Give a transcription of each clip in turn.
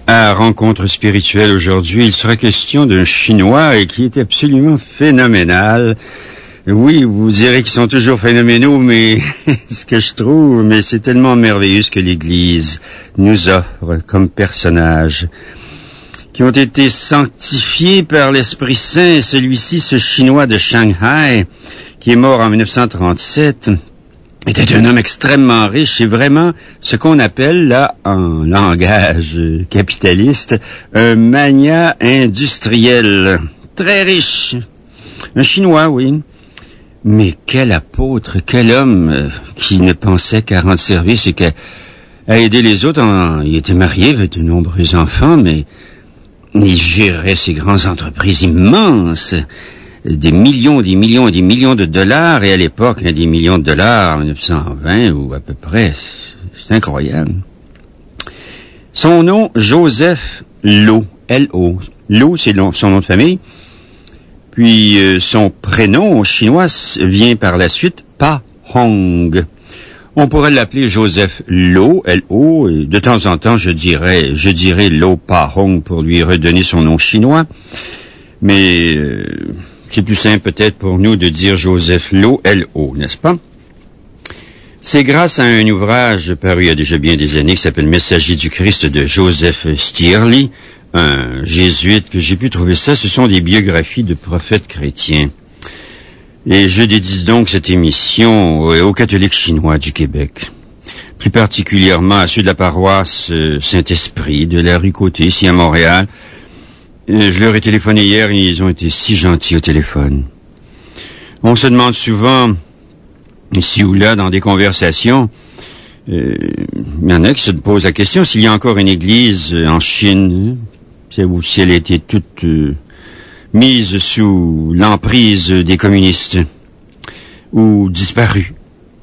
À Rencontre spirituelle aujourd'hui, il sera question d'un Chinois et qui est absolument phénoménal. Oui, vous direz qu'ils sont toujours phénoménaux, mais ce que je trouve, mais c'est tellement merveilleux ce que l'Église nous offre comme personnages qui ont été sanctifiés par l'Esprit Saint. Celui-ci, ce Chinois de Shanghai, qui est mort en 1937, était un homme extrêmement riche et vraiment ce qu'on appelle, là, en langage capitaliste, un magnat industriel. Très riche. Un Chinois, oui. Mais quel apôtre, quel homme qui ne pensait qu'à rendre service et qu'à aider les autres. Il était marié, avait de nombreux enfants, mais il gérait ces grandes entreprises immenses. Des millions de dollars, et à l'époque, des millions de dollars en 1920 ou à peu près. C'est incroyable. Son nom, Joseph Lo, L-O. Lo, c'est son nom de famille. Puis son prénom chinois vient par la suite Pa Hong. On pourrait l'appeler Joseph Lo, L-O, et de temps en temps je dirais Lo Pa Hong pour lui redonner son nom chinois. Mais c'est plus simple peut-être pour nous de dire Joseph Lo, L-O, n'est-ce pas? C'est grâce à un ouvrage paru il y a déjà bien des années qui s'appelle Messager du Christ de Joseph Stierly, un jésuite, que j'ai pu trouver ça. Ce sont des biographies de prophètes chrétiens. Et je dédie donc cette émission aux catholiques chinois du Québec, plus particulièrement à ceux de la paroisse Saint-Esprit de la rue Côté, ici à Montréal. Je leur ai téléphoné hier et ils ont été si gentils au téléphone. On se demande souvent, ici ou là, dans des conversations, il y en a qui se posent la question s'il y a encore une église en Chine, ou si elle a été toute mise sous l'emprise des communistes, ou disparue.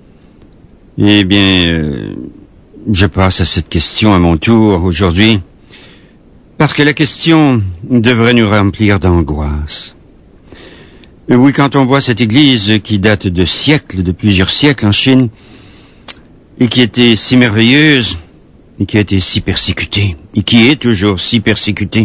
Eh bien, je passe à cette question à mon tour aujourd'hui, parce que la question devrait nous remplir d'angoisse. Oui, quand on voit cette église qui date de siècles, de plusieurs siècles en Chine, et qui était si merveilleuse, et qui a été si persécutée, et qui est toujours si persécutée,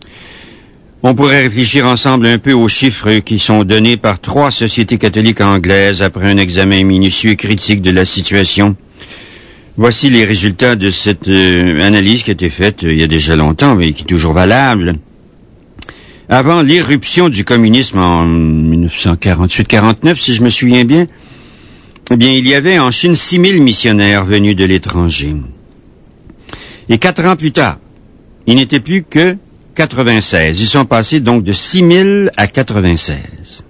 on pourrait réfléchir ensemble un peu aux chiffres qui sont donnés par 3 sociétés catholiques anglaises après un examen minutieux et critique de la situation. Voici les résultats de cette analyse qui a été faite il y a déjà longtemps, mais qui est toujours valable. Avant l'éruption du communisme en 1948-49, si je me souviens bien, eh bien, il y avait en Chine 6000 missionnaires venus de l'étranger. Et 4 ans plus tard, il n'était plus que 96. Ils sont passés donc de 6000 à 96.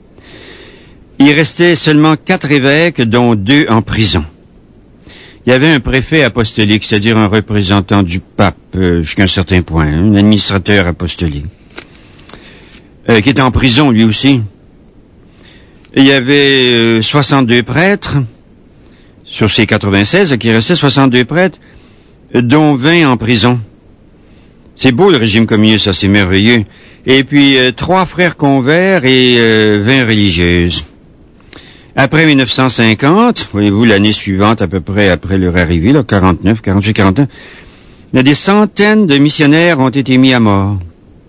Il restait seulement 4 évêques, dont 2 en prison. Il y avait un préfet apostolique, c'est-à-dire un représentant du pape jusqu'à un certain point, un administrateur apostolique, qui était en prison lui aussi. Il y avait 62 prêtres sur ces 96, qui restaient 62 prêtres, dont 20 en prison. C'est beau le régime communiste, ça c'est merveilleux. Et puis 3 frères convers et 20 religieuses. Après 1950, voyez-vous, l'année suivante, à peu près après leur arrivée, là, 49, 48, 49, là, des centaines de missionnaires ont été mis à mort.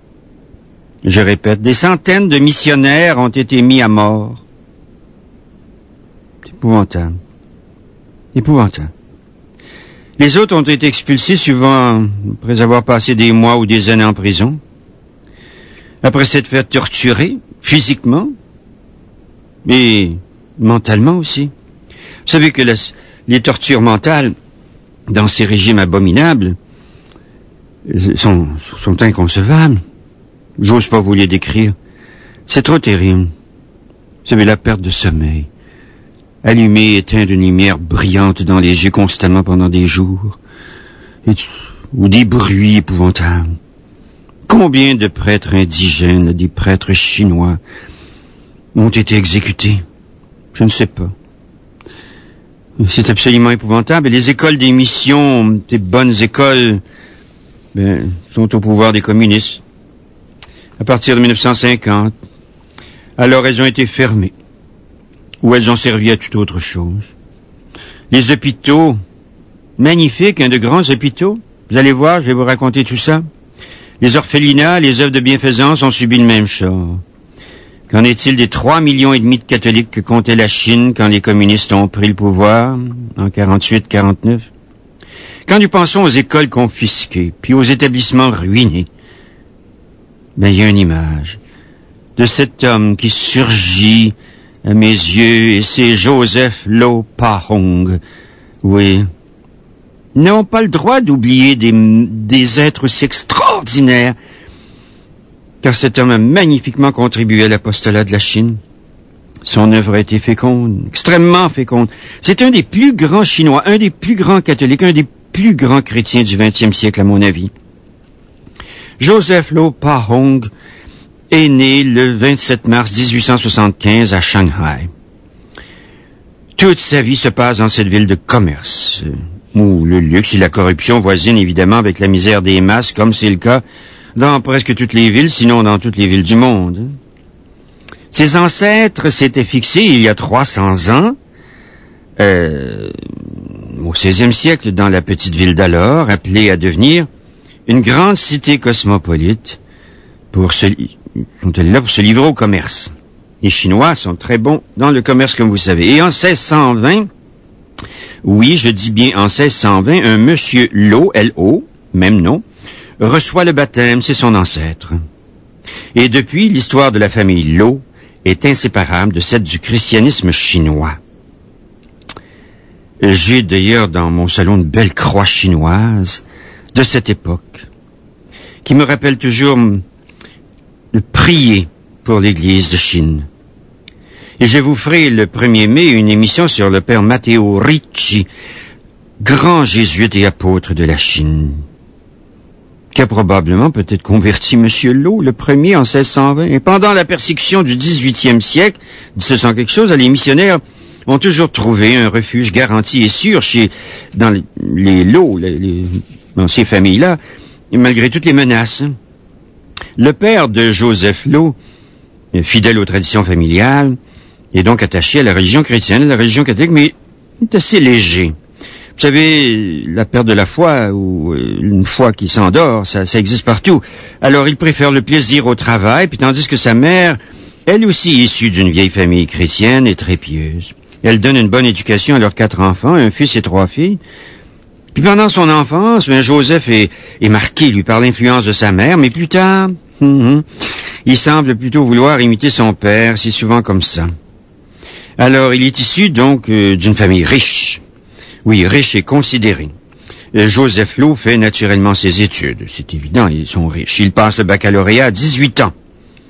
Je répète, des centaines de missionnaires ont été mis à mort. C'est épouvantable. Épouvantable. Les autres ont été expulsés souvent après avoir passé des mois ou des années en prison, après s'être fait torturer physiquement, mais mentalement aussi. Vous savez que les tortures mentales dans ces régimes abominables sont inconcevables. J'ose pas vous les décrire. C'est trop terrible. Vous savez, la perte de sommeil, allumer et éteindre une lumière brillante dans les yeux constamment pendant des jours, ou des bruits épouvantables. Combien de prêtres indigènes, des prêtres chinois, ont été exécutés? Je ne sais pas. C'est absolument épouvantable. Et les écoles des missions, des bonnes écoles, sont au pouvoir des communistes. À partir de 1950. Alors elles ont été fermées. Ou elles ont servi à toute autre chose. Les hôpitaux, magnifiques, de grands hôpitaux, Vous allez voir, je vais vous raconter tout ça. Les orphelinats, les œuvres de bienfaisance ont subi le même sort. Qu'en est-il des 3,5 millions de catholiques que comptait la Chine quand les communistes ont pris le pouvoir, en 48-49? Quand nous pensons aux écoles confisquées, puis aux établissements ruinés, il y a une image de cet homme qui surgit à mes yeux, et c'est Joseph Lo Pa-hong. Oui. Nous n'avons pas le droit d'oublier des êtres aussi extraordinaires, car cet homme a magnifiquement contribué à l'apostolat de la Chine. Son œuvre a été féconde, extrêmement féconde. C'est un des plus grands Chinois, un des plus grands catholiques, un des plus grands chrétiens du XXe siècle, à mon avis. Joseph Lo Pa-hong est né le 27 mars 1875 à Shanghai. Toute sa vie se passe dans cette ville de commerce, où le luxe et la corruption voisinent évidemment avec la misère des masses, comme c'est le cas dans presque toutes les villes, sinon dans toutes les villes du monde. Ses ancêtres s'étaient fixés il y a 300 ans, au XVIe siècle, dans la petite ville d'alors, appelée à devenir une grande cité cosmopolite, sont allés là pour se livrer au commerce. Les Chinois sont très bons dans le commerce, comme vous savez. Et en 1620, oui, je dis bien en 1620, un monsieur Lo, L-O, même nom, reçoit le baptême, c'est son ancêtre. Et depuis, l'histoire de la famille Lo est inséparable de celle du christianisme chinois. J'ai d'ailleurs dans mon salon une belle croix chinoise de cette époque, qui me rappelle toujours de prier pour l'Église de Chine. Et je vous ferai le 1er mai une émission sur le père Matteo Ricci, grand jésuite et apôtre de la Chine, qui a probablement peut-être converti M. Lo le premier en 1620. Et pendant la persécution du 18e siècle, 1700 quelque chose, les missionnaires ont toujours trouvé un refuge garanti et sûr dans les Lo, dans ces familles-là, malgré toutes les menaces. Le père de Joseph Lo, fidèle aux traditions familiales, est donc attaché à la religion chrétienne, à la religion catholique, mais il est assez léger. Vous savez, la perte de la foi, ou une foi qui s'endort, ça existe partout. Alors il préfère le plaisir au travail, puis tandis que sa mère, elle aussi issue d'une vieille famille chrétienne et très pieuse. Elle donne une bonne éducation à leurs 4 enfants, un fils et 3 filles. Puis pendant son enfance, Joseph est marqué, lui, par l'influence de sa mère, mais plus tard, il semble plutôt vouloir imiter son père, c'est souvent comme ça. Alors, il est issu, donc, d'une famille riche. Oui, riche et considérée. Joseph Lo fait naturellement ses études. C'est évident, ils sont riches. Il passe le baccalauréat à 18 ans.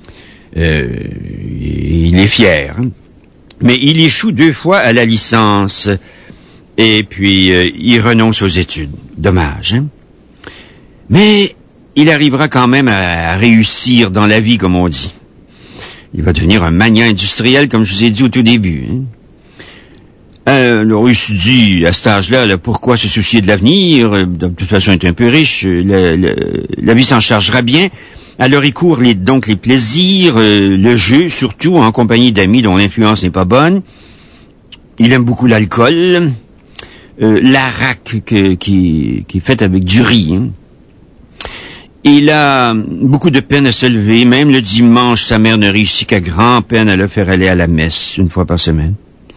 Il est fier. Mais il échoue 2 fois à la licence. Et puis, il renonce aux études. Dommage, hein? Mais il arrivera quand même à réussir dans la vie, comme on dit. Il va devenir un magnat industriel, comme je vous ai dit au tout début. Hein? Alors, il se dit, à cet âge-là, pourquoi se soucier de l'avenir? De toute façon, il est un peu riche. La vie s'en chargera bien. Alors, il court donc les plaisirs, le jeu, surtout en compagnie d'amis dont l'influence n'est pas bonne. Il aime beaucoup l'alcool, l'araque qui est faite avec du riz. Hein. Il a beaucoup de peine à se lever. Même le dimanche, sa mère ne réussit qu'à grand-peine à le faire aller à la messe 1 fois par semaine.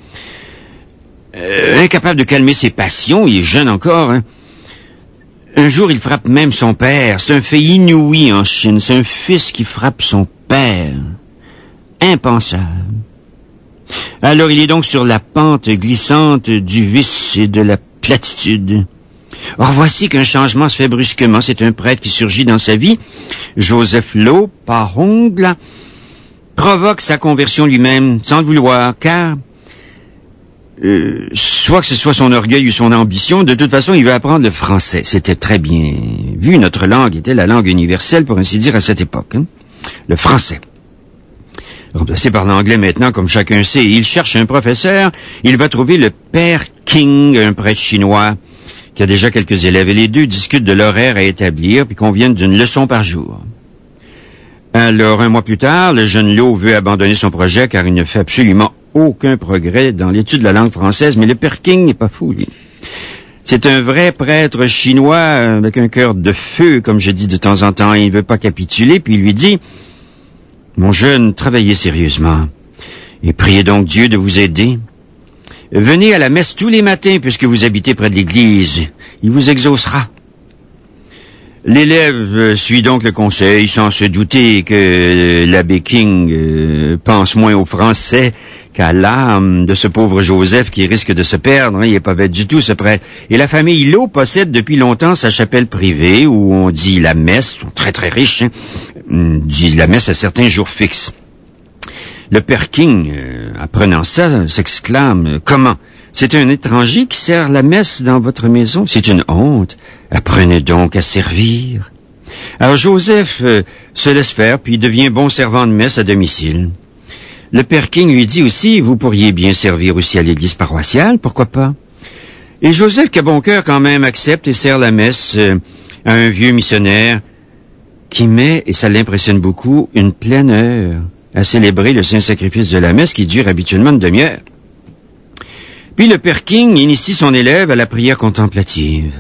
Incapable de calmer ses passions, il est jeune encore, hein. Un jour, il frappe même son père. C'est un fait inouï en Chine. C'est un fils qui frappe son père. Impensable. Alors, il est donc sur la pente glissante du vice et de la platitude. Or, voici qu'un changement se fait brusquement. C'est un prêtre qui surgit dans sa vie. Joseph Lo Pa-hong provoque sa conversion lui-même, sans le vouloir, car soit que ce soit son orgueil ou son ambition, de toute façon, il veut apprendre le français. C'était très bien vu. Notre langue était la langue universelle, pour ainsi dire, à cette époque. Hein? Le français. Remplacé par l'anglais maintenant, comme chacun sait. Il cherche un professeur. Il va trouver le père King, un prêtre chinois, qui a déjà quelques élèves. Et les deux discutent de l'horaire à établir, puis conviennent d'une leçon par jour. Alors, 1 mois plus tard, le jeune Lo veut abandonner son projet, car il ne fait absolument aucun progrès dans l'étude de la langue française, mais le père King n'est pas fou, lui. C'est un vrai prêtre chinois avec un cœur de feu, comme je dis de temps en temps. Il ne veut pas capituler, puis il lui dit, « Mon jeune, travaillez sérieusement et priez donc Dieu de vous aider. Venez à la messe tous les matins puisque vous habitez près de l'église. Il vous exaucera. » L'élève suit donc le conseil sans se douter que l'abbé King pense moins aux Français qu'à l'âme de ce pauvre Joseph qui risque de se perdre. Il n'est pas bête du tout, ce prêtre. Et la famille Lot possède depuis longtemps sa chapelle privée où on dit la messe. Ils sont très très riches, dit la messe à certains jours fixes. Le père King, apprenant ça, s'exclame « Comment? C'est un étranger qui sert la messe dans votre maison? C'est une honte. Apprenez donc à servir. » Alors Joseph se laisse faire, puis devient bon servant de messe à domicile. Le père King lui dit aussi, vous pourriez bien servir aussi à l'église paroissiale, pourquoi pas? Et Joseph, qui a bon cœur quand même, accepte et sert la messe à un vieux missionnaire qui met, et ça l'impressionne beaucoup, une pleine heure à célébrer le saint sacrifice de la messe qui dure habituellement une demi-heure. Puis le père King initie son élève à la prière contemplative.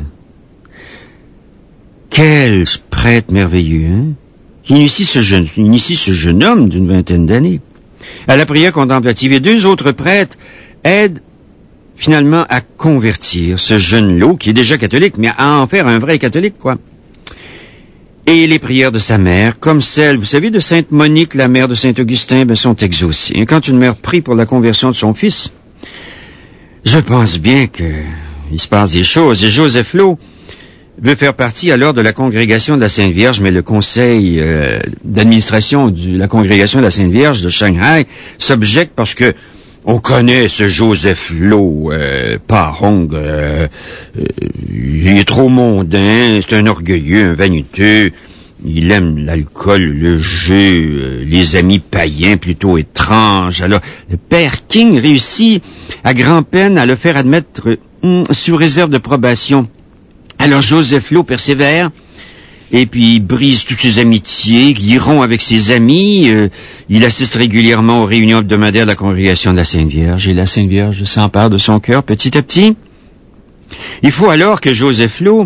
Quel prêtre merveilleux, hein? Qui initie ce jeune homme d'une vingtaine d'années à la prière contemplative. Et deux autres prêtres aident finalement à convertir ce jeune Lot, qui est déjà catholique, mais à en faire un vrai catholique, quoi. Et les prières de sa mère, comme celles, vous savez, de Sainte Monique, la mère de Saint Augustin, sont exaucées. Et quand une mère prie pour la conversion de son fils, je pense bien qu'il se passe des choses. Et Joseph Lot veut faire partie alors de la congrégation de la Sainte Vierge, mais le conseil d'administration de la congrégation de la Sainte Vierge de Shanghai s'objecte parce que on connaît ce Joseph Lot, Pa Hong, il est trop mondain, c'est un orgueilleux, un vaniteux, il aime l'alcool, le jeu, les amis païens plutôt étranges. Alors, le père King réussit à grand-peine à le faire admettre sous réserve de probation. Alors Joseph Lot persévère, et puis il brise toutes ses amitiés, il rompt avec ses amis, il assiste régulièrement aux réunions hebdomadaires de la congrégation de la Sainte Vierge, et la Sainte Vierge s'empare de son cœur petit à petit. Il faut alors que Joseph Lot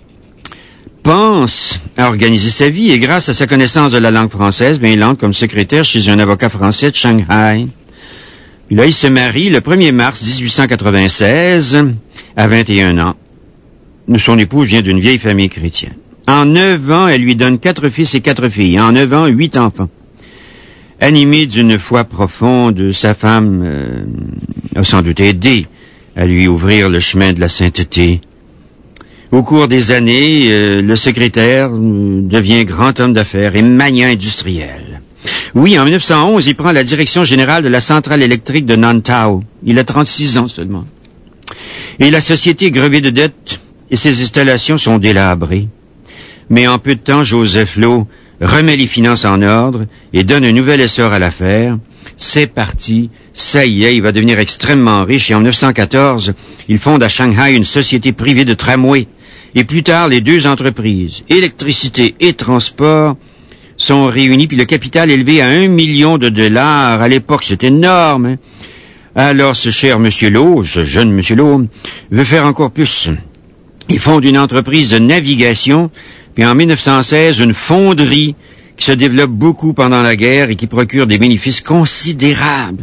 pense à organiser sa vie, et grâce à sa connaissance de la langue française, il entre comme secrétaire chez un avocat français de Shanghai. Puis là, il se marie le 1er mars 1896, à 21 ans. Son épouse vient d'une vieille famille chrétienne. En 9 ans, elle lui donne 4 fils et 4 filles. En 9 ans, 8 enfants. Animée d'une foi profonde, sa femme a sans doute aidé à lui ouvrir le chemin de la sainteté. Au cours des années, le secrétaire devient grand homme d'affaires et magnat industriel. Oui, en 1911, il prend la direction générale de la centrale électrique de Nantao. Il a 36 ans seulement. Et la société est grevée de dettes et ses installations sont délabrées. Mais en peu de temps, Joseph Lot remet les finances en ordre et donne un nouvel essor à l'affaire. C'est parti, ça y est, il va devenir extrêmement riche et en 1914, il fonde à Shanghai une société privée de tramway. Et plus tard, les deux entreprises, électricité et transport, sont réunies, puis le capital élevé à $1 million. À l'époque, c'est énorme, hein? Alors, ce cher monsieur Lot, ce jeune monsieur Lot, veut faire encore plus. Il fonde une entreprise de navigation, puis en 1916, une fonderie qui se développe beaucoup pendant la guerre et qui procure des bénéfices considérables.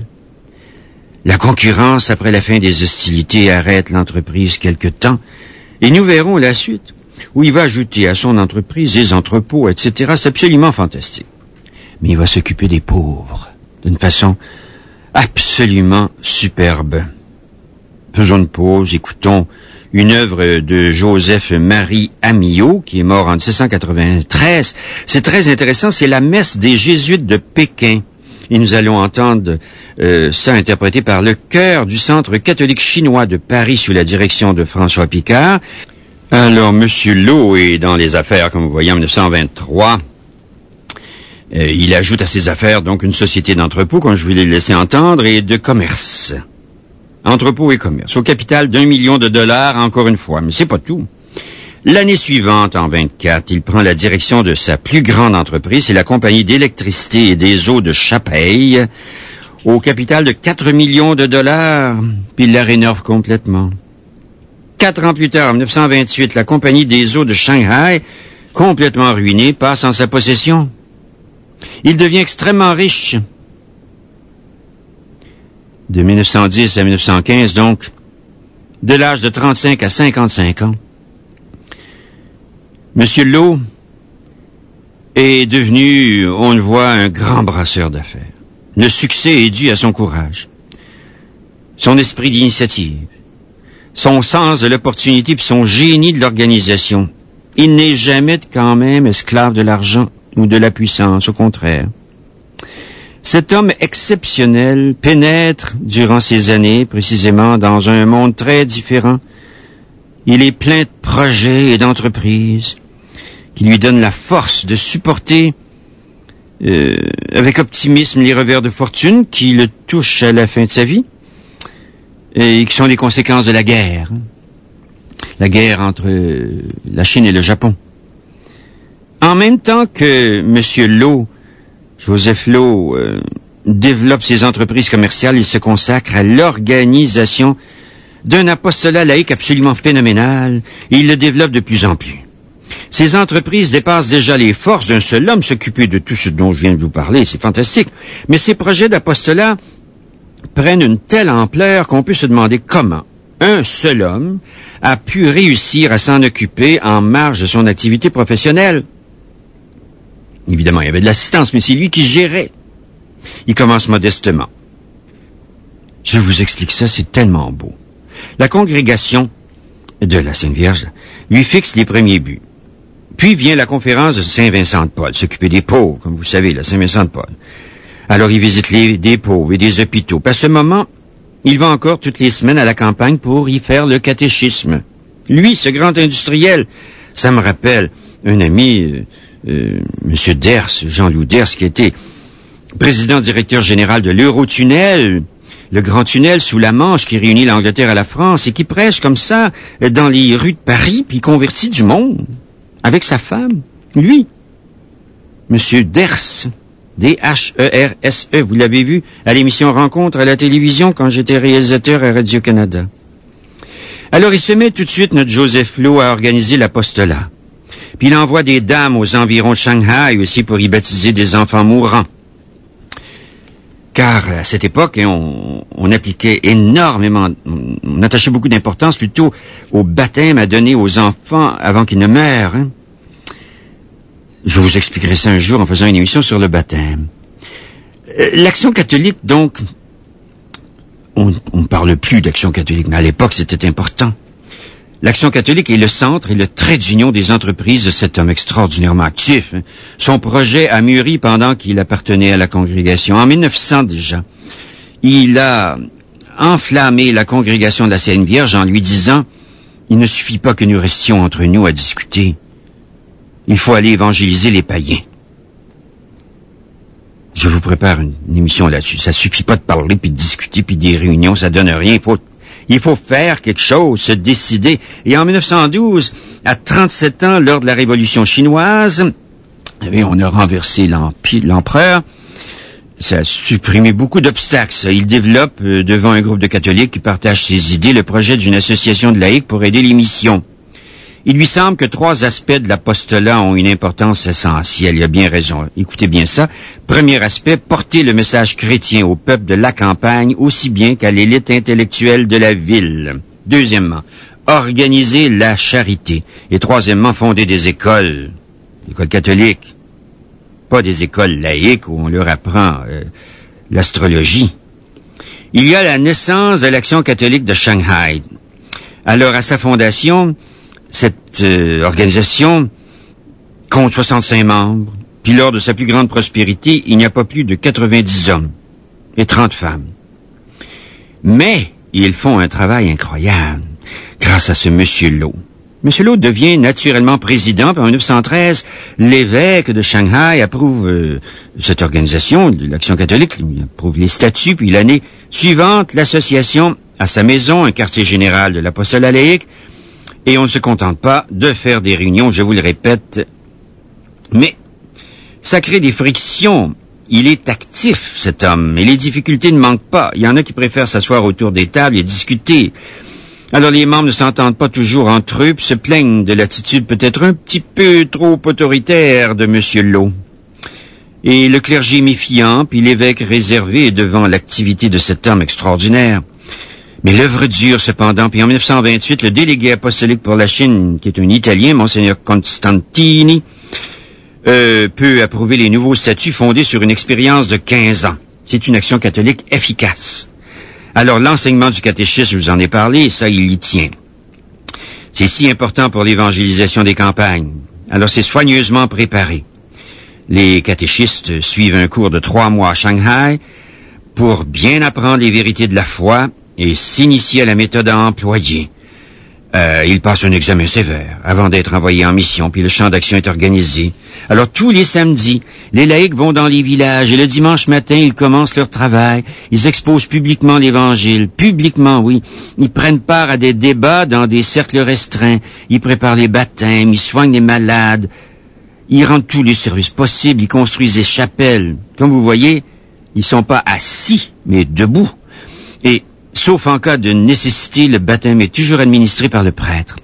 La concurrence, après la fin des hostilités, arrête l'entreprise quelque temps, et nous verrons la suite, où il va ajouter à son entreprise des entrepôts, etc. C'est absolument fantastique. Mais il va s'occuper des pauvres d'une façon absolument superbe. Faisons une pause, écoutons une œuvre de Joseph-Marie Amiot, qui est mort en 1793. C'est très intéressant, c'est la messe des Jésuites de Pékin. Et nous allons entendre ça interprété par le chœur du Centre catholique chinois de Paris sous la direction de François Picard. Alors, Monsieur Lot est dans les affaires, comme vous voyez, en 1923. Il ajoute à ses affaires, donc, une société d'entrepôt, comme je vous l'ai laissé entendre, et de commerce. Entrepôt et commerce. Au capital d'$1 million, encore une fois. Mais c'est pas tout. L'année suivante, en 24, il prend la direction de sa plus grande entreprise, c'est la compagnie d'électricité et des eaux de Chapeille, au capital de $4 millions, puis il la rénove complètement. 4 ans plus tard, en 1928, la Compagnie des eaux de Shanghai, complètement ruinée, passe en sa possession. Il devient extrêmement riche. De 1910 à 1915, donc, de l'âge de 35 à 55 ans, M. Lowe est devenu, on le voit, un grand brasseur d'affaires. Le succès est dû à son courage, son esprit d'initiative, son sens de l'opportunité puis son génie de l'organisation. Il n'est jamais quand même esclave de l'argent ou de la puissance, au contraire. Cet homme exceptionnel pénètre durant ces années, précisément, dans un monde très différent. Il est plein de projets et d'entreprises qui lui donnent la force de supporter avec optimisme les revers de fortune qui le touchent à la fin de sa vie et qui sont les conséquences de la guerre. La guerre entre la Chine et le Japon. En même temps que M. Lowe, Joseph Lowe, développe ses entreprises commerciales, il se consacre à l'organisation d'un apostolat laïque absolument phénoménal et il le développe de plus en plus. Ces entreprises dépassent déjà les forces d'un seul homme s'occuper de tout ce dont je viens de vous parler, c'est fantastique. Mais ces projets d'apostolat prennent une telle ampleur qu'on peut se demander comment un seul homme a pu réussir à s'en occuper en marge de son activité professionnelle. Évidemment, il y avait de l'assistance, mais c'est lui qui gérait. Il commence modestement. Je vous explique ça, c'est tellement beau. La congrégation de la Sainte Vierge lui fixe les premiers buts. Puis vient la conférence de Saint-Vincent de Paul, s'occuper des pauvres, comme vous savez, la Saint-Vincent de Paul. Alors il visite des pauvres et des hôpitaux. Puis à ce moment, il va encore toutes les semaines à la campagne pour y faire le catéchisme. Lui, ce grand industriel, ça me rappelle un ami, M. Ders, Jean-Loup Ders, qui était président-directeur général de l'Eurotunnel, le grand tunnel sous la Manche qui réunit l'Angleterre à la France et qui prêche comme ça dans les rues de Paris, puis convertit du monde avec sa femme. Lui, M. Ders, D-H-E-R-S-E, vous l'avez vu à l'émission Rencontre à la télévision quand j'étais réalisateur à Radio-Canada. Alors il se met tout de suite, notre Joseph Lowe, à organiser l'apostolat. Puis il envoie des dames aux environs de Shanghai aussi pour y baptiser des enfants mourants. Car à cette époque, on appliquait énormément, on attachait beaucoup d'importance plutôt au baptême à donner aux enfants avant qu'ils ne meurent. Hein? Je vous expliquerai ça un jour en faisant une émission sur le baptême. L'Action catholique, donc, on ne parle plus d'Action catholique, mais à l'époque, c'était important. L'Action catholique est le centre et le trait d'union des entreprises de cet homme extraordinairement actif. Hein. Son projet a mûri pendant qu'il appartenait à la congrégation. En 1900 déjà, il a enflammé la congrégation de la Sainte Vierge en lui disant « Il ne suffit pas que nous restions entre nous à discuter. Il faut aller évangéliser les païens. » Je vous prépare une émission là-dessus. Ça suffit pas de parler, puis de discuter, puis des réunions, ça donne rien. Il faut faire quelque chose, se décider. Et en 1912, à 37 ans, lors de la Révolution chinoise, on a renversé l'empereur. Ça a supprimé beaucoup d'obstacles. Il développe, devant un groupe de catholiques qui partagent ses idées, le projet d'une association de laïcs pour aider les missions. Il lui semble que 3 aspects de l'apostolat ont une importance essentielle. Il a bien raison. Écoutez bien ça. Premier aspect, porter le message chrétien au peuple de la campagne aussi bien qu'à l'élite intellectuelle de la ville. Deuxièmement, organiser la charité. Et troisièmement, fonder des écoles catholiques. Pas des écoles laïques où on leur apprend l'astrologie. Il y a la naissance de l'Action catholique de Shanghai. Alors, à sa fondation, cette organisation compte 65 membres, puis lors de sa plus grande prospérité, il n'y a pas plus de 90 hommes et 30 femmes. Mais ils font un travail incroyable grâce à ce monsieur Lowe. Monsieur Lowe devient naturellement président, puis en 1913, l'évêque de Shanghai approuve cette organisation, l'Action catholique, il approuve les statuts, puis l'année suivante, l'association a sa maison, un quartier général de l'apostolat laïque. Et on ne se contente pas de faire des réunions, je vous le répète. Mais ça crée des frictions. Il est actif, cet homme, et les difficultés ne manquent pas. Il y en a qui préfèrent s'asseoir autour des tables et discuter. Alors les membres ne s'entendent pas toujours entre eux, puis se plaignent de l'attitude peut-être un petit peu trop autoritaire de M. Lowe. Et le clergé méfiant, puis l'évêque réservé devant l'activité de cet homme extraordinaire. Mais l'œuvre dure cependant, puis en 1928, le délégué apostolique pour la Chine, qui est un Italien, Monseigneur Constantini, peut approuver les nouveaux statuts fondés sur une expérience de 15 ans. C'est une action catholique efficace. Alors, l'enseignement du catéchisme, je vous en ai parlé, ça, il y tient. C'est si important pour l'évangélisation des campagnes. Alors, c'est soigneusement préparé. Les catéchistes suivent un cours de 3 mois à Shanghai pour bien apprendre les vérités de la foi et s'initier à la méthode à employer. Ils passent un examen sévère avant d'être envoyés en mission, puis le champ d'action est organisé. Alors tous les samedis, les laïcs vont dans les villages et le dimanche matin, ils commencent leur travail. Ils exposent publiquement l'Évangile. Publiquement, oui. Ils prennent part à des débats dans des cercles restreints. Ils préparent les baptêmes, ils soignent les malades. Ils rendent tous les services possibles. Ils construisent des chapelles. Comme vous voyez, ils sont pas assis, mais debout. Et sauf en cas de nécessité, le baptême est toujours administré par le prêtre.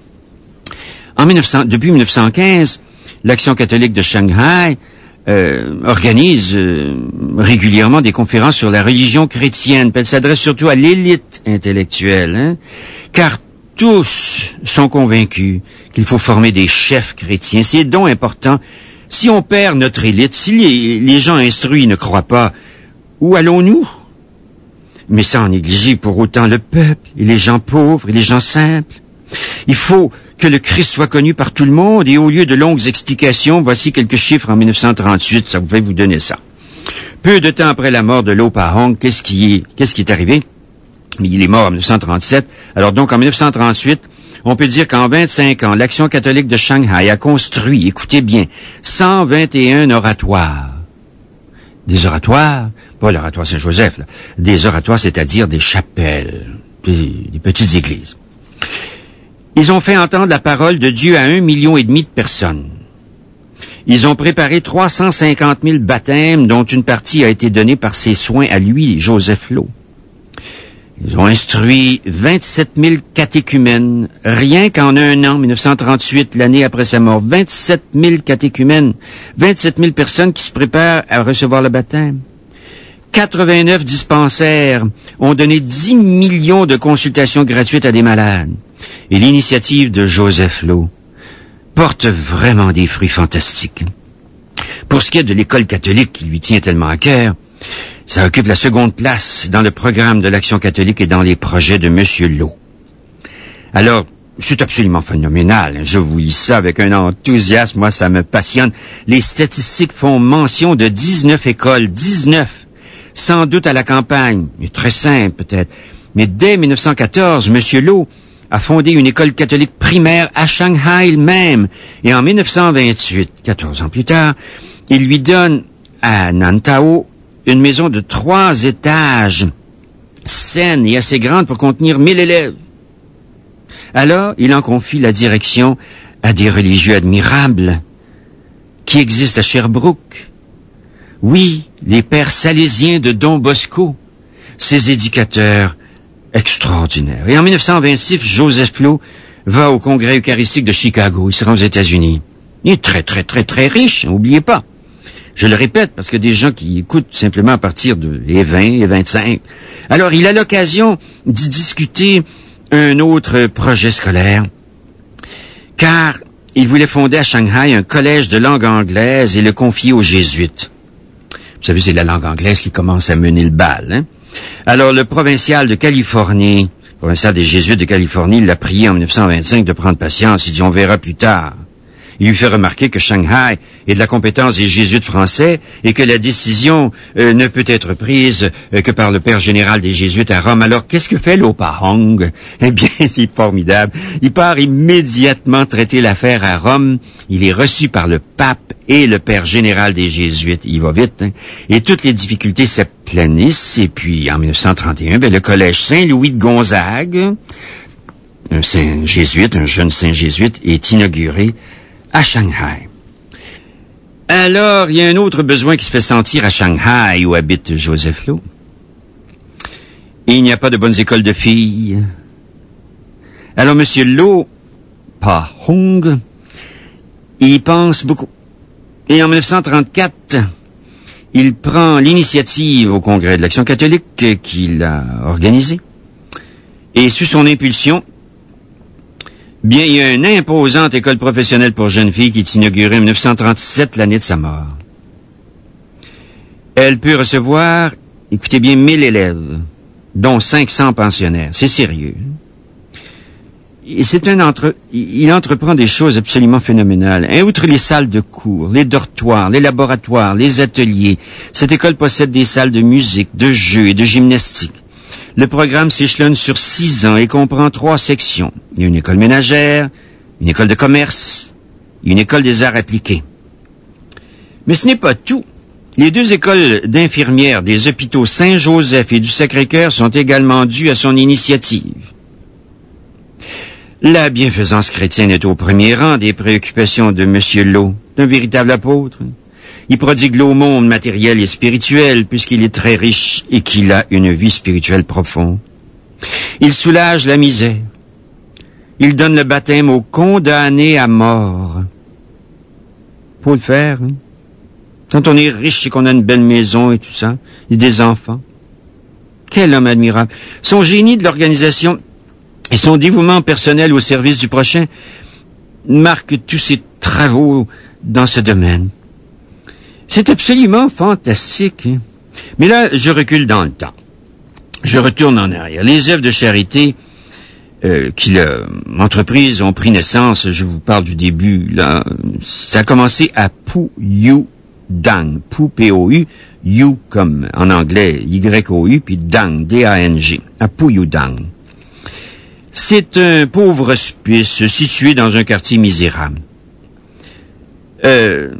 Depuis 1915, l'Action catholique de Shanghai organise régulièrement des conférences sur la religion chrétienne. Elle s'adresse surtout à l'élite intellectuelle, car tous sont convaincus qu'il faut former des chefs chrétiens. C'est donc important. Si on perd notre élite, si les gens instruits ne croient pas, où allons-nous? Mais sans négliger pour autant le peuple, et les gens pauvres, et les gens simples. Il faut que le Christ soit connu par tout le monde, et au lieu de longues explications, voici quelques chiffres en 1938, ça pouvait vous donner ça. Peu de temps après la mort de Lo Pa-hong, qu'est-ce qui est arrivé? Mais il est mort en 1937. Alors donc, en 1938, on peut dire qu'en 25 ans, l'Action catholique de Shanghai a construit, écoutez bien, 121 oratoires. Des oratoires, pas l'oratoire Saint-Joseph, là, des oratoires, c'est-à-dire des chapelles, des petites églises. Ils ont fait entendre la parole de Dieu à 1,5 million de personnes. Ils ont préparé 350 000 baptêmes, dont une partie a été donnée par ses soins à lui, Joseph Lowe. Ils ont instruit 27 000 catéchumènes, rien qu'en un an, 1938, l'année après sa mort. 27 000 catéchumènes, 27 000 personnes qui se préparent à recevoir le baptême. 89 dispensaires ont donné 10 millions de consultations gratuites à des malades. Et l'initiative de Joseph Lowe porte vraiment des fruits fantastiques. Pour ce qui est de l'école catholique qui lui tient tellement à cœur, ça occupe la seconde place dans le programme de l'Action catholique et dans les projets de M. Lowe. Alors, c'est absolument phénoménal. Je vous lis ça avec un enthousiasme. Moi, ça me passionne. Les statistiques font mention de 19 écoles. 19. Sans doute à la campagne. Mais très simple, peut-être. Mais dès 1914, M. Lowe a fondé une école catholique primaire à Shanghai même. Et en 1928, 14 ans plus tard, il lui donne à Nantao une maison de 3 étages, saine et assez grande pour contenir 1000 élèves. Alors, il en confie la direction à des religieux admirables qui existent à Sherbrooke. Oui, les pères salésiens de Don Bosco, ces éducateurs extraordinaires. Et en 1926, Joseph Lowe va au Congrès eucharistique de Chicago. Il se rend aux États-Unis. Il est très, très, très, très riche, n'oubliez pas. Je le répète parce que des gens qui écoutent simplement à partir de les 20 et 25. Alors, il a l'occasion d'y discuter un autre projet scolaire, car il voulait fonder à Shanghai un collège de langue anglaise et le confier aux jésuites. Vous savez, c'est la langue anglaise qui commence à mener le bal, hein? Alors, le provincial de Californie, provincial des jésuites de Californie, l'a prié en 1925 de prendre patience. Il dit, on verra plus tard. Il lui fait remarquer que Shanghai est de la compétence des jésuites français et que la décision ne peut être prise que par le père général des jésuites à Rome. Alors, qu'est-ce que fait Lo Pa-hong? Eh bien, c'est formidable. Il part immédiatement traiter l'affaire à Rome. Il est reçu par le pape et le père général des jésuites. Il va vite, hein? Et toutes les difficultés s'aplanissent. Et puis, en 1931, le collège Saint-Louis de Gonzague, un saint jésuite, un jeune saint jésuite, est inauguré à Shanghai. Alors, il y a un autre besoin qui se fait sentir à Shanghai, où habite Joseph Lowe. Il n'y a pas de bonnes écoles de filles. Alors, M. Lo Pa-hong, il y pense beaucoup. Et en 1934, il prend l'initiative au Congrès de l'Action catholique qu'il a organisé. Et sous son impulsion, bien, il y a une imposante école professionnelle pour jeunes filles qui est inaugurée en 1937, l'année de sa mort. Elle peut recevoir, écoutez bien, 1000 élèves, dont 500 pensionnaires. C'est sérieux. Et il entreprend des choses absolument phénoménales. Outre les salles de cours, les dortoirs, les laboratoires, les ateliers, cette école possède des salles de musique, de jeux et de gymnastique. Le programme s'échelonne sur 6 ans et comprend 3 sections. Il y a une école ménagère, une école de commerce et une école des arts appliqués. Mais ce n'est pas tout. Les 2 écoles d'infirmières des hôpitaux Saint-Joseph et du Sacré-Cœur sont également dues à son initiative. La bienfaisance chrétienne est au premier rang des préoccupations de M. Lo, d'un véritable apôtre. Il prodigue l'aumône matérielle et spirituelle puisqu'il est très riche et qu'il a une vie spirituelle profonde. Il soulage la misère. Il donne le baptême aux condamnés à mort. Faut le faire, hein? Quand on est riche et qu'on a une belle maison et tout ça, et des enfants. Quel homme admirable. Son génie de l'organisation et son dévouement personnel au service du prochain marquent tous ses travaux dans ce domaine. C'est absolument fantastique. Hein? Mais là, je recule dans le temps. Je retourne en arrière. Les œuvres de charité qu'il a entreprises ont pris naissance, je vous parle du début, là. Ça a commencé à Puyudang. Pu, P-O-U, You comme en anglais, Y-O-U, puis Dang, D-A-N-G, à Puyudang. C'est un pauvre hospice situé dans un quartier misérable. C'est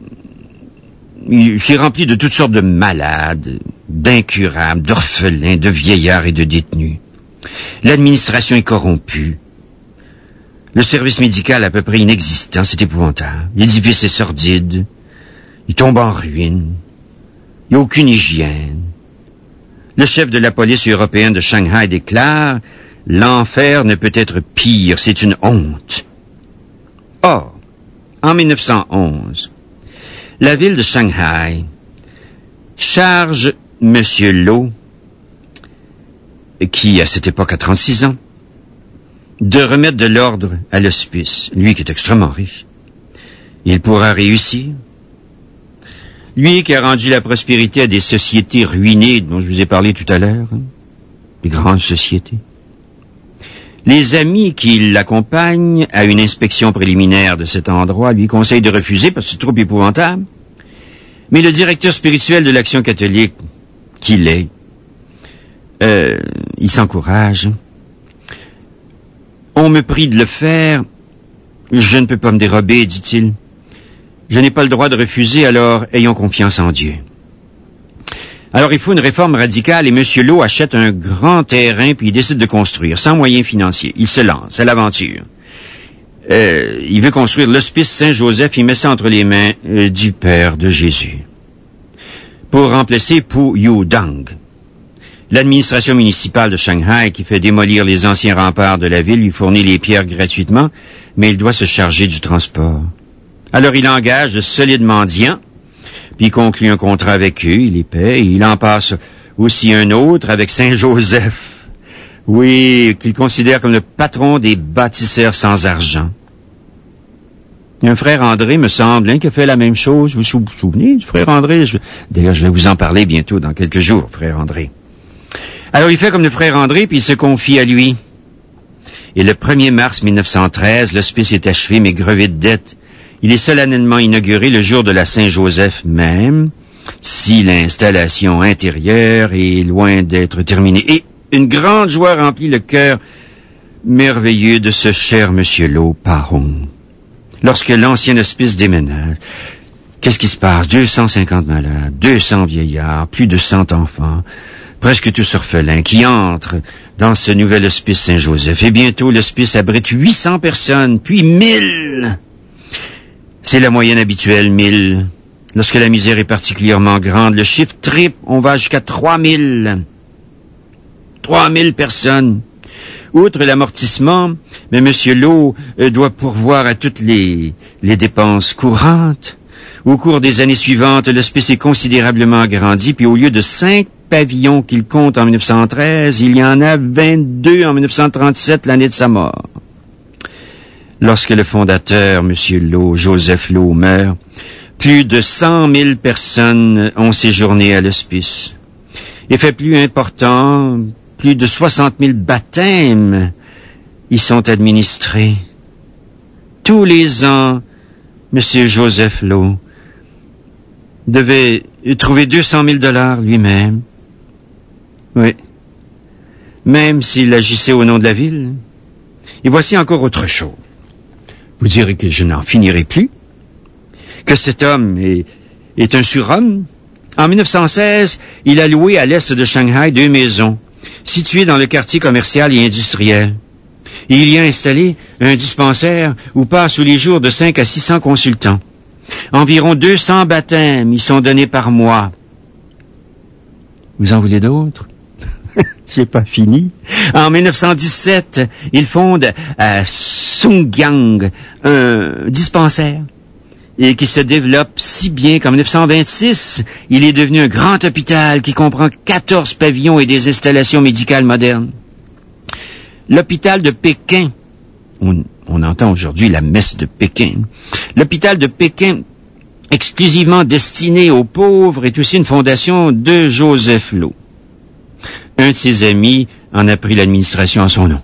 rempli de toutes sortes de malades, d'incurables, d'orphelins, de vieillards et de détenus. L'administration est corrompue. Le service médical à peu près inexistant, c'est épouvantable. L'édifice est sordide. Il tombe en ruine. Il n'y a aucune hygiène. Le chef de la police européenne de Shanghai déclare « L'enfer ne peut être pire, c'est une honte. » Or, en 1911, la ville de Shanghai charge M. Lo, qui à cette époque a 36 ans, de remettre de l'ordre à l'hospice, lui qui est extrêmement riche. Il pourra réussir. Lui qui a rendu la prospérité à des sociétés ruinées dont je vous ai parlé tout à l'heure, hein, des grandes sociétés. Les amis qui l'accompagnent à une inspection préliminaire de cet endroit lui conseillent de refuser parce que c'est trop épouvantable. Mais le directeur spirituel de l'Action catholique, qu'il est, il s'encourage. On me prie de le faire. Je ne peux pas me dérober, dit-il. Je n'ai pas le droit de refuser, alors ayons confiance en Dieu. Alors il faut une réforme radicale et M. Lo achète un grand terrain puis il décide de construire, sans moyens financiers. Il se lance à l'aventure. Il veut construire l'hospice Saint-Joseph, il met ça entre les mains du Père de Jésus. Pour remplacer Puyudang. L'administration municipale de Shanghai, qui fait démolir les anciens remparts de la ville, lui fournit les pierres gratuitement, mais il doit se charger du transport. Alors il engage de solides mendiants, puis il conclut un contrat avec eux, il les paie, et il en passe aussi un autre avec Saint-Joseph. Oui, qu'il considère comme le patron des bâtisseurs sans argent. Un frère André, me semble, hein, qui a fait la même chose. Vous vous souvenez du frère André? D'ailleurs, je vais vous en parler bientôt, dans quelques jours, frère André. Alors, il fait comme le frère André, puis il se confie à lui. Et le 1er mars 1913, l'hospice est achevé, mais grevé de dettes. Il est solennellement inauguré le jour de la Saint-Joseph même, si l'installation intérieure est loin d'être terminée. Et une grande joie remplit le cœur merveilleux de ce cher monsieur Lo Pa-hong. Lorsque l'ancien hospice déménage, qu'est-ce qui se passe? 250 malades, 200 vieillards, plus de 100 enfants, presque tous orphelins, qui entrent dans ce nouvel hospice Saint-Joseph. Et bientôt, l'hospice abrite 800 personnes, puis 1000. C'est la moyenne habituelle, 1000. Lorsque la misère est particulièrement grande, le chiffre triple, on va jusqu'à 3000. 3000 personnes. Outre l'amortissement, mais M. Lowe doit pourvoir à toutes les dépenses courantes. Au cours des années suivantes, l'hospice est considérablement agrandi, puis au lieu de 5 pavillons qu'il compte en 1913, il y en a 22 en 1937, l'année de sa mort. Lorsque le fondateur, M. Lowe, Joseph Lowe, meurt, plus de 100 000 personnes ont séjourné à l'hospice. Et fait plus important, plus de 60 000 baptêmes y sont administrés. Tous les ans, M. Joseph Lowe devait trouver 200 000 $ lui-même. Oui. Même s'il agissait au nom de la ville. Et voici encore autre chose. Vous direz que je n'en finirai plus, que cet homme est un surhomme. En 1916, il a loué à l'est de Shanghai 2 maisons, situées dans le quartier commercial et industriel. Et il y a installé un dispensaire où passent tous les jours de 5 à 600 consultants. Environ 200 baptêmes y sont donnés par mois. Vous en voulez d'autres? J'ai pas fini. En 1917, il fonde à Songjiang un dispensaire et qui se développe si bien qu'en 1926, il est devenu un grand hôpital qui comprend 14 pavillons et des installations médicales modernes. L'hôpital de Pékin, on entend aujourd'hui la messe de Pékin. L'hôpital de Pékin, exclusivement destiné aux pauvres, est aussi une fondation de Joseph Lowe. Un de ses amis en a pris l'administration en son nom.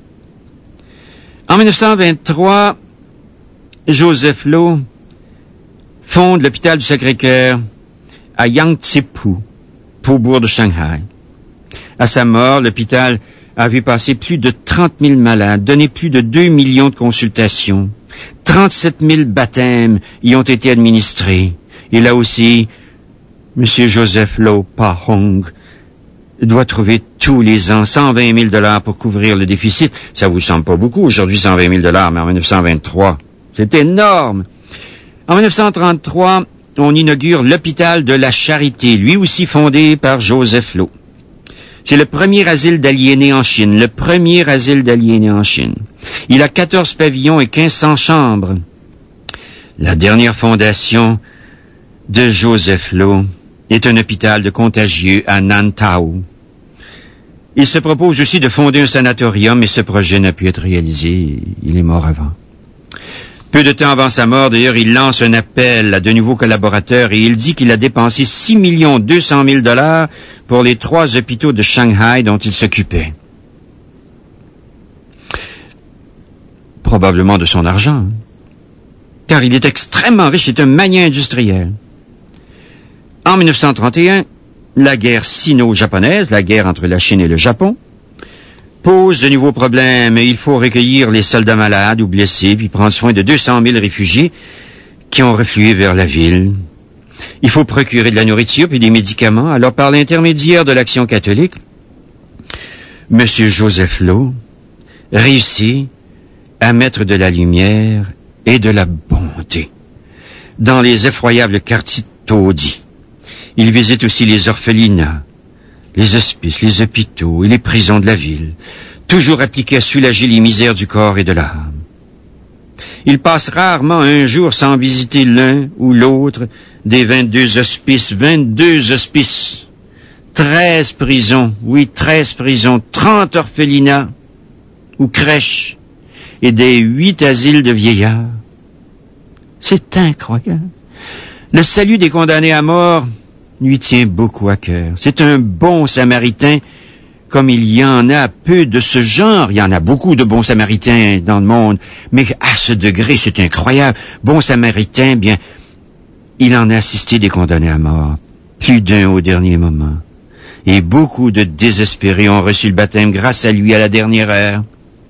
En 1923, Joseph Lowe fonde l'hôpital du Sacré-Cœur à Yangtze-Pu, faubourg de Shanghai. À sa mort, l'hôpital a vu passer plus de 30 000 malades, donné plus de 2 millions de consultations. 37 000 baptêmes y ont été administrés. Et là aussi, M. Joseph Lowe Pa Hong doit trouver tous les ans 120 000 $ pour couvrir le déficit. Ça vous semble pas beaucoup, aujourd'hui 120 000 $, mais en 1923, c'est énorme. En 1933, on inaugure l'hôpital de la Charité, lui aussi fondé par Joseph Lowe. C'est le premier asile d'aliénés en Chine, le premier asile d'aliénés en Chine. Il a 14 pavillons et 1500 chambres. La dernière fondation de Joseph Lowe est un hôpital de contagieux à Nantao. Il se propose aussi de fonder un sanatorium, mais ce projet n'a pu être réalisé. Il est mort avant. Peu de temps avant sa mort, d'ailleurs, il lance un appel à de nouveaux collaborateurs et il dit qu'il a dépensé 6 200 000 $ pour les 3 hôpitaux de Shanghai dont il s'occupait. Probablement de son argent, car il est extrêmement riche, c'est un magnat industriel. En 1931, la guerre sino-japonaise, la guerre entre la Chine et le Japon, pose de nouveaux problèmes et il faut recueillir les soldats malades ou blessés puis prendre soin de 200 000 réfugiés qui ont reflué vers la ville. Il faut procurer de la nourriture puis des médicaments. Alors, par l'intermédiaire de l'Action catholique, M. Joseph Lowe réussit à mettre de la lumière et de la bonté dans les effroyables quartiers taudis. Il visite aussi les orphelinats, les hospices, les hôpitaux et les prisons de la ville, toujours appliqués à soulager les misères du corps et de l'âme. Il passe rarement un jour sans visiter l'un ou l'autre des 22 hospices, 13 prisons, 30 orphelinats ou crèches et des 8 asiles de vieillards. C'est incroyable. Le salut des condamnés à mort lui tient beaucoup à cœur. C'est un bon samaritain, comme il y en a peu de ce genre. Il y en a beaucoup de bons samaritains dans le monde, mais à ce degré, c'est incroyable. Bon samaritain, bien, il en a assisté des condamnés à mort, plus d'un au dernier moment. Et beaucoup de désespérés ont reçu le baptême grâce à lui à la dernière heure.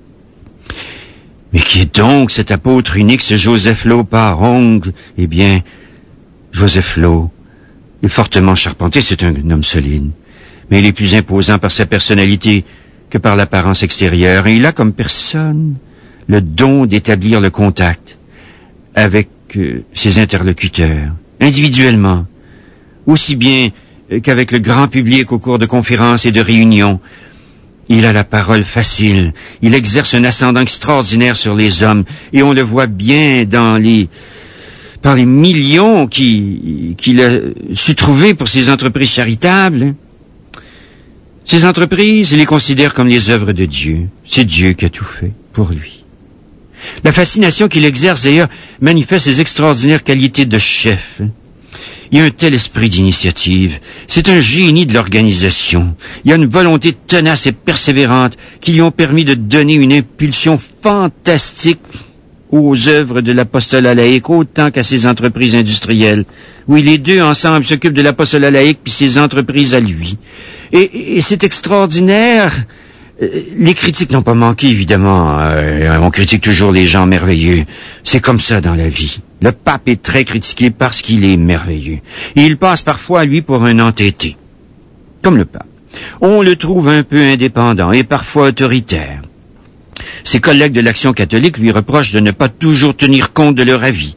Mais qui est donc cet apôtre unique, ce Joseph Lowe Pa Hong? Eh bien, Joseph Lowe est fortement charpenté, c'est un homme solide, mais il est plus imposant par sa personnalité que par l'apparence extérieure. Et il a comme personne le don d'établir le contact avec ses interlocuteurs, individuellement, aussi bien qu'avec le grand public au cours de conférences et de réunions. Il a la parole facile. Il exerce un ascendant extraordinaire sur les hommes. Et on le voit bien par les millions qu'il a su trouver pour ses entreprises charitables. Ces entreprises, il les considère comme les œuvres de Dieu. C'est Dieu qui a tout fait pour lui. La fascination qu'il exerce, d'ailleurs, manifeste ses extraordinaires qualités de chef. Il y a un tel esprit d'initiative. C'est un génie de l'organisation. Il y a une volonté tenace et persévérante qui lui ont permis de donner une impulsion fantastique aux œuvres de l'apostolat laïque autant qu'à ses entreprises industrielles. Oui, les deux ensemble s'occupent de l'apostolat laïque puis ses entreprises à lui. Et c'est extraordinaire. Les critiques n'ont pas manqué, évidemment. On critique toujours les gens merveilleux. C'est comme ça dans la vie. Le pape est très critiqué parce qu'il est merveilleux. Et il passe parfois, lui, pour un entêté. Comme le pape. On le trouve un peu indépendant et parfois autoritaire. Ses collègues de l'Action catholique lui reprochent de ne pas toujours tenir compte de leur avis.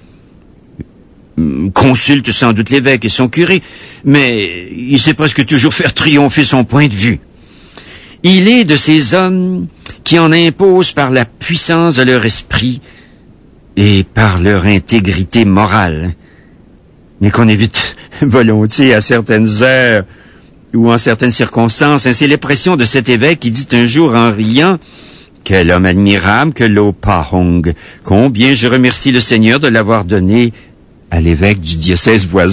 Consulte sans doute l'évêque et son curé, mais il sait presque toujours faire triompher son point de vue. Il est de ces hommes qui en imposent par la puissance de leur esprit et par leur intégrité morale, mais qu'on évite volontiers à certaines heures ou en certaines circonstances. C'est l'expression de cet évêque qui dit un jour en riant: « Quel homme admirable que Lo Pa-hong! Combien je remercie le Seigneur de l'avoir donné à l'évêque du diocèse voisin. »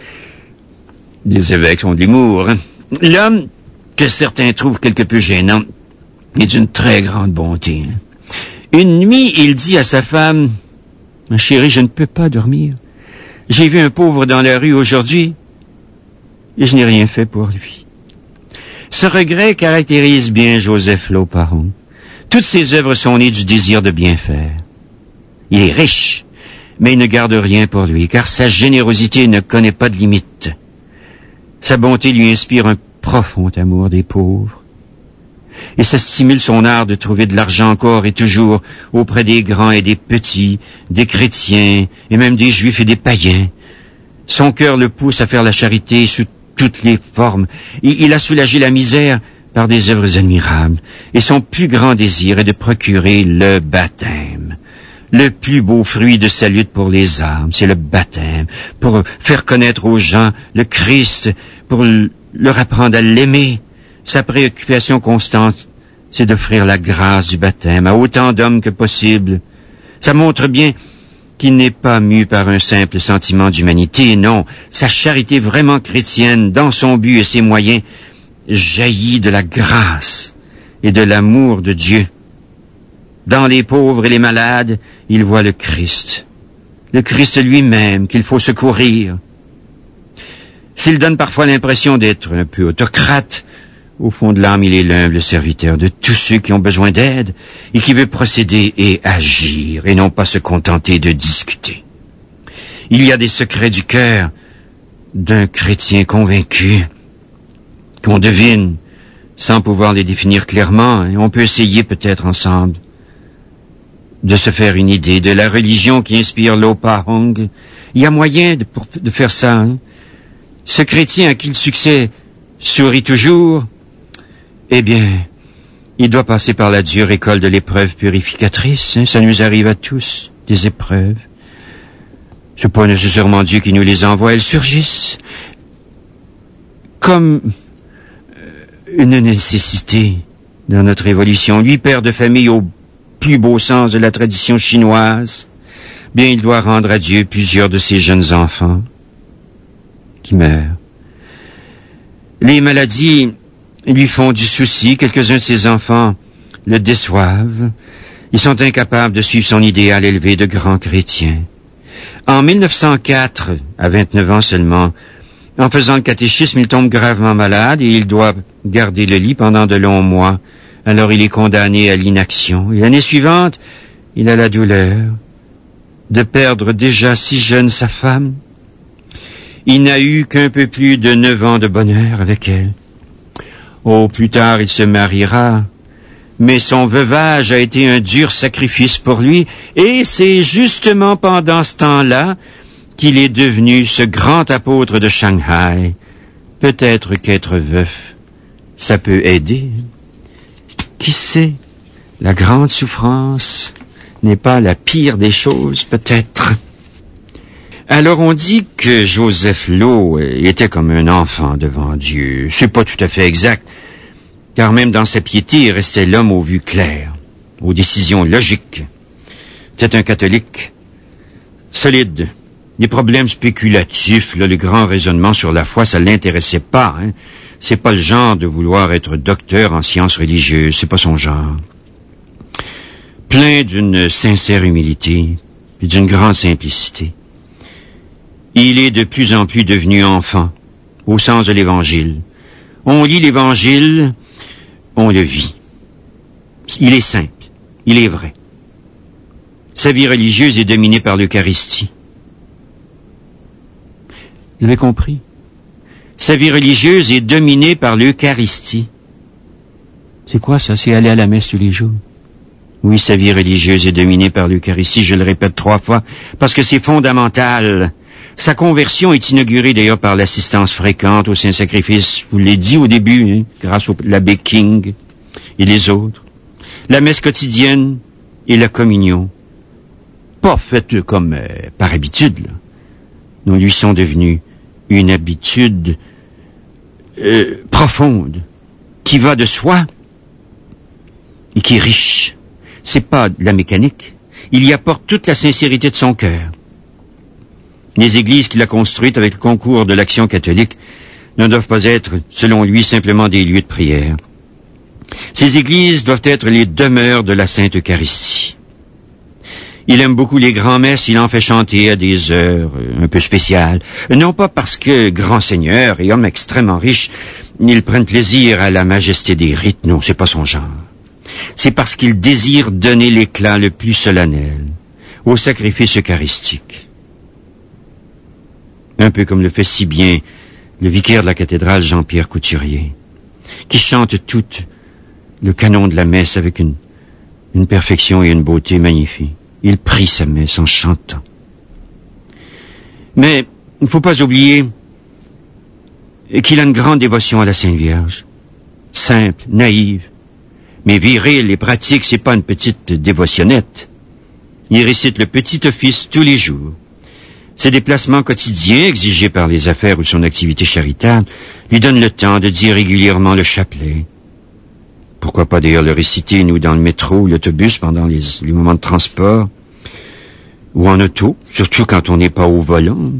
Les évêques ont de l'humour. L'homme, que certains trouvent quelque peu gênant, est d'une très grande bonté. Une nuit, il dit à sa femme: « Ma chérie, je ne peux pas dormir. J'ai vu un pauvre dans la rue aujourd'hui et je n'ai rien fait pour lui. » Ce regret caractérise bien Joseph Lo Pa-hong. Toutes ses œuvres sont nées du désir de bien faire. Il est riche, mais il ne garde rien pour lui, car sa générosité ne connaît pas de limite. Sa bonté lui inspire un profond amour des pauvres. Et ça stimule son art de trouver de l'argent encore et toujours auprès des grands et des petits, des chrétiens et même des juifs et des païens. Son cœur le pousse à faire la charité sous toutes les formes. Il a soulagé la misère par des œuvres admirables. Et son plus grand désir est de procurer le baptême. Le plus beau fruit de sa lutte pour les âmes, c'est le baptême, pour faire connaître aux gens le Christ, pour leur apprendre à l'aimer. Sa préoccupation constante, c'est d'offrir la grâce du baptême à autant d'hommes que possible. Ça montre bien qu'il n'est pas mu par un simple sentiment d'humanité, non. Sa charité vraiment chrétienne, dans son but et ses moyens, jaillit de la grâce et de l'amour de Dieu. Dans les pauvres et les malades, il voit le Christ lui-même qu'il faut secourir. S'il donne parfois l'impression d'être un peu autocrate, au fond de l'âme, il est l'humble serviteur de tous ceux qui ont besoin d'aide et qui veut procéder et agir et non pas se contenter de discuter. Il y a des secrets du cœur d'un chrétien convaincu qu'on devine sans pouvoir les définir clairement, et on peut essayer peut-être ensemble de se faire une idée de la religion qui inspire Lo Pa-hong. Il y a moyen de faire ça. Hein? Ce chrétien à qui le succès sourit toujours, eh bien, il doit passer par la dure école de l'épreuve purificatrice. Hein? Ça nous arrive à tous, des épreuves. C'est pas nécessairement Dieu qui nous les envoie, elles surgissent comme une nécessité dans notre évolution. Lui, père de famille au plus beau sens de la tradition chinoise, bien il doit rendre à Dieu plusieurs de ses jeunes enfants qui meurent. Les maladies lui font du souci. Quelques-uns de ses enfants le déçoivent. Ils sont incapables de suivre son idéal élevé de grand chrétien. En 1904, à 29 ans seulement, en faisant le catéchisme, il tombe gravement malade et il doit garder le lit pendant de longs mois. Alors il est condamné à l'inaction. Et l'année suivante, il a la douleur de perdre déjà si jeune sa femme. Il n'a eu qu'un peu plus de 9 ans de bonheur avec elle. Oh, plus tard, il se mariera. Mais son veuvage a été un dur sacrifice pour lui, et c'est justement pendant ce temps-là qu'il est devenu ce grand apôtre de Shanghai. Peut-être qu'être veuf, ça peut aider. Qui sait, la grande souffrance n'est pas la pire des choses, peut-être. Alors on dit que Joseph Lowe était comme un enfant devant Dieu. C'est pas tout à fait exact, car même dans sa piété, il restait l'homme aux vues claires, aux décisions logiques. C'était un catholique solide. Les problèmes spéculatifs, le grand raisonnement sur la foi, ça l'intéressait pas. C'est pas le genre de vouloir être docteur en sciences religieuses, c'est pas son genre. Plein d'une sincère humilité et d'une grande simplicité. Il est de plus en plus devenu enfant, au sens de l'Évangile. On lit l'Évangile, on le vit. Il est simple, il est vrai. Sa vie religieuse est dominée par l'Eucharistie. Vous avez compris? Sa vie religieuse est dominée par l'Eucharistie. C'est quoi ça? C'est aller à la messe tous les jours. Oui, sa vie religieuse est dominée par l'Eucharistie, je le répète 3 fois, parce que c'est fondamental. Sa conversion est inaugurée d'ailleurs par l'assistance fréquente au Saint-Sacrifice. Je vous l'ai dit au début, grâce au l'abbé King et les autres. La messe quotidienne et la communion. Pas faites comme par habitude, là. Nous lui sont devenus une habitude profonde, qui va de soi et qui est riche. C'est pas de la mécanique. Il y apporte toute la sincérité de son cœur. Les églises qu'il a construites avec le concours de l'Action catholique ne doivent pas être, selon lui, simplement des lieux de prière. Ces églises doivent être les demeures de la Sainte Eucharistie. Il aime beaucoup les grands-messes, il en fait chanter à des heures un peu spéciales. Non pas parce que, grand seigneur et homme extrêmement riche, il prenne plaisir à la majesté des rites, non, c'est pas son genre. C'est parce qu'il désire donner l'éclat le plus solennel au sacrifice eucharistique. Un peu comme le fait si bien le vicaire de la cathédrale Jean-Pierre Couturier, qui chante tout le canon de la messe avec une perfection et une beauté magnifiques. Il prie sa messe en chantant. Mais il ne faut pas oublier qu'il a une grande dévotion à la Sainte Vierge. Simple, naïve, mais virile et pratique, c'est pas une petite dévotionnette. Il récite le petit office tous les jours. Ses déplacements quotidiens, exigés par les affaires ou son activité charitable, lui donnent le temps de dire régulièrement le chapelet. Pourquoi pas d'ailleurs le réciter, nous, dans le métro ou l'autobus pendant les moments de transport, ou en auto, surtout quand on n'est pas au volant.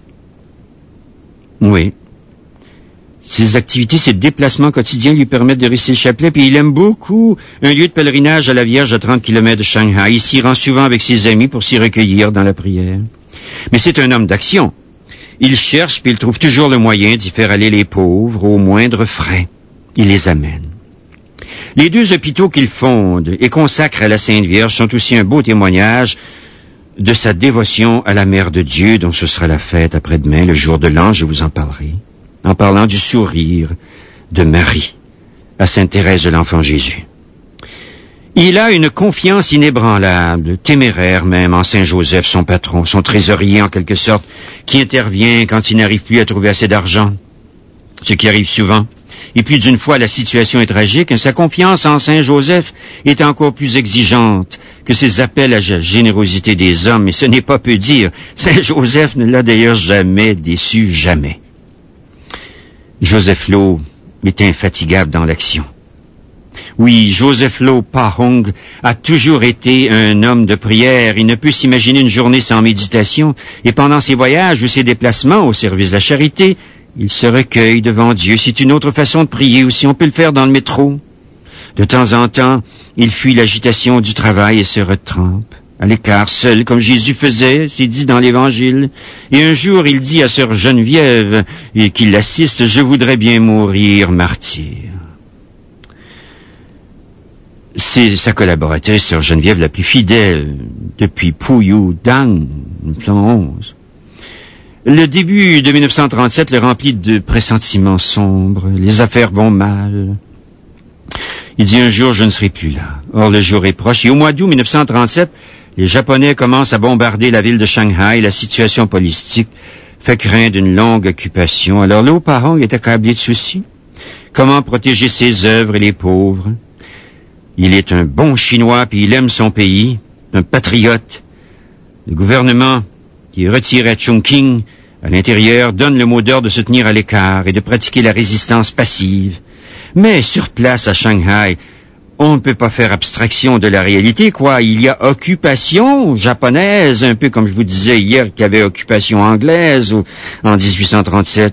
Oui. Ses activités, ses déplacements quotidiens lui permettent de réciter le chapelet, puis il aime beaucoup un lieu de pèlerinage à la Vierge à 30 km de Shanghai. Il s'y rend souvent avec ses amis pour s'y recueillir dans la prière. Mais c'est un homme d'action. Il cherche, puis il trouve toujours le moyen d'y faire aller les pauvres au moindre frais. Il les amène. Les 2 hôpitaux qu'il fonde et consacre à la Sainte Vierge sont aussi un beau témoignage de sa dévotion à la Mère de Dieu, dont ce sera la fête après-demain, le jour de l'an, je vous en parlerai, en parlant du sourire de Marie à Sainte Thérèse de l'Enfant Jésus. Il a une confiance inébranlable, téméraire même, en Saint Joseph, son patron, son trésorier en quelque sorte, qui intervient quand il n'arrive plus à trouver assez d'argent, ce qui arrive souvent. Et plus d'une fois, la situation est tragique. Sa confiance en Saint Joseph est encore plus exigeante que ses appels à la générosité des hommes. Et ce n'est pas peu dire. Saint Joseph ne l'a d'ailleurs jamais déçu, jamais. Joseph Lowe est infatigable dans l'action. Oui, Joseph Lowe Pahong a toujours été un homme de prière. Il ne peut s'imaginer une journée sans méditation. Et pendant ses voyages ou ses déplacements au service de la charité, il se recueille devant Dieu. C'est une autre façon de prier aussi. On peut le faire dans le métro. De temps en temps, il fuit l'agitation du travail et se retrempe à l'écart, seul, comme Jésus faisait, c'est dit dans l'Évangile. Et un jour, il dit à sœur Geneviève, et qui l'assiste, « Je voudrais bien mourir martyr. » C'est sa collaboratrice, sœur Geneviève, la plus fidèle, depuis Pouillou Dang, plan 11. Le début de 1937 le remplit de pressentiments sombres. Les affaires vont mal. Il dit un jour, je ne serai plus là. Or, le jour est proche. Et au mois d'août 1937, les Japonais commencent à bombarder la ville de Shanghai. La situation politique fait craindre une longue occupation. Alors, Lowe Pahong est accablé de soucis. Comment protéger ses œuvres et les pauvres? Il est un bon Chinois, puis il aime son pays, un patriote. Le gouvernement, qui est retiré à Chongqing, à l'intérieur, donne le mot d'ordre de se tenir à l'écart et de pratiquer la résistance passive. Mais sur place, à Shanghai, on ne peut pas faire abstraction de la réalité, quoi. Il y a occupation japonaise, un peu comme je vous disais hier qu'il y avait occupation anglaise en 1837.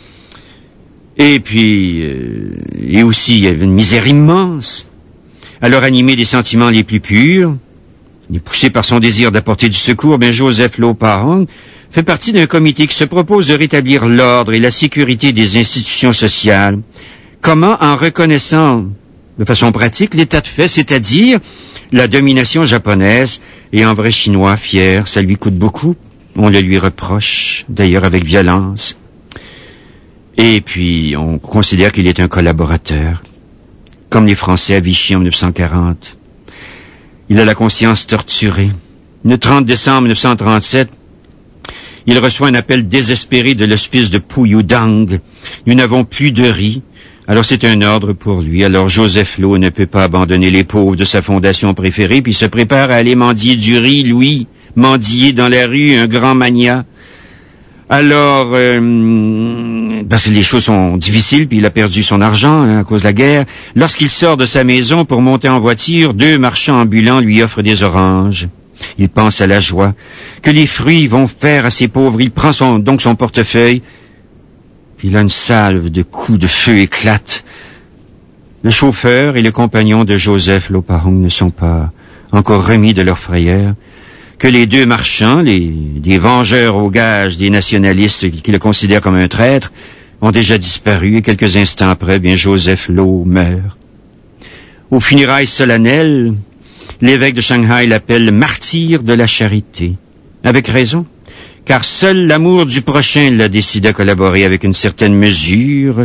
Et puis, et aussi, il y avait une misère immense. Alors, animé des sentiments les plus purs, et poussé par son désir d'apporter du secours, Joseph Lo Pa-hong fait partie d'un comité qui se propose de rétablir l'ordre et la sécurité des institutions sociales. Comment? En reconnaissant de façon pratique l'état de fait, c'est-à-dire la domination japonaise, et en vrai chinois fier, ça lui coûte beaucoup. On le lui reproche, d'ailleurs avec violence. Et puis, on considère qu'il est un collaborateur, comme les Français à Vichy en 1940. Il a la conscience torturée. Le 30 décembre 1937, il reçoit un appel désespéré de l'hospice de Puyudang. Nous n'avons plus de riz. Alors c'est un ordre pour lui. Alors Joseph Lo ne peut pas abandonner les pauvres de sa fondation préférée, puis se prépare à aller mendier du riz, lui, mendier dans la rue, un grand mania. Alors, parce que les choses sont difficiles, puis il a perdu son argent à cause de la guerre. Lorsqu'il sort de sa maison pour monter en voiture, 2 marchands ambulants lui offrent des oranges. Il pense à la joie que les fruits vont faire à ces pauvres. Il prend donc son portefeuille. Puis là, une salve de coups de feu éclate. Le chauffeur et le compagnon de Joseph Lo Pa-hong ne sont pas encore remis de leur frayeur, que les 2 marchands, des vengeurs au gage des nationalistes qui le considèrent comme un traître, ont déjà disparu, et quelques instants après, Joseph Lo meurt. Aux funérailles solennelles, l'évêque de Shanghai l'appelle martyr de la charité. Avec raison, car seul l'amour du prochain l'a décidé à collaborer dans une certaine mesure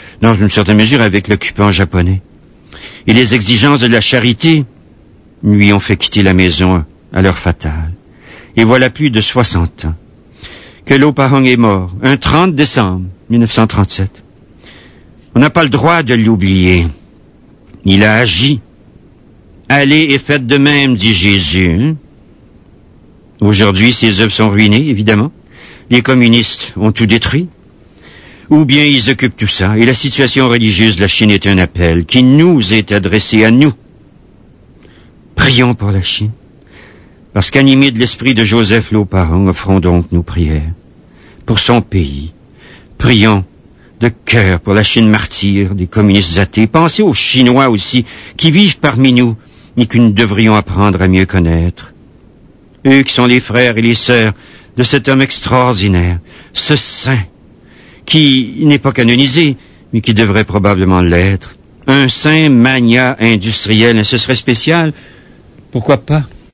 avec l'occupant japonais. Et les exigences de la charité lui ont fait quitter la maison à l'heure fatale. Et voilà plus de 60 ans que Lo Pa-hong est mort, un 30 décembre 1937. On n'a pas le droit de l'oublier. Il a agi. Allez et faites de même, dit Jésus. Aujourd'hui, ses œuvres sont ruinées, évidemment. Les communistes ont tout détruit. Ou bien ils occupent tout ça. Et la situation religieuse de la Chine est un appel qui nous est adressé à nous. Prions pour la Chine. Parce qu'animés de l'esprit de Joseph Lo Pa-hong, offrons donc nos prières pour son pays. Prions de cœur pour la Chine martyre des communistes athées. Pensez aux Chinois aussi, qui vivent parmi nous et que nous devrions apprendre à mieux connaître. Eux qui sont les frères et les sœurs de cet homme extraordinaire, ce saint, qui n'est pas canonisé, mais qui devrait probablement l'être. Un saint mania industriel, ce serait spécial. Pourquoi pas?